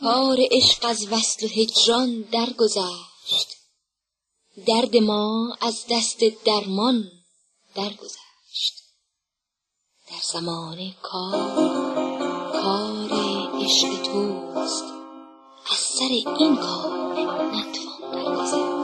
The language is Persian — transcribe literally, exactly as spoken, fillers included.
کار عشق از وصل و هجران درگذشت، درد ما از دست درمان درگذشت. در زمان کار کار عشق توست، از سر این کار نتوان درگذشت.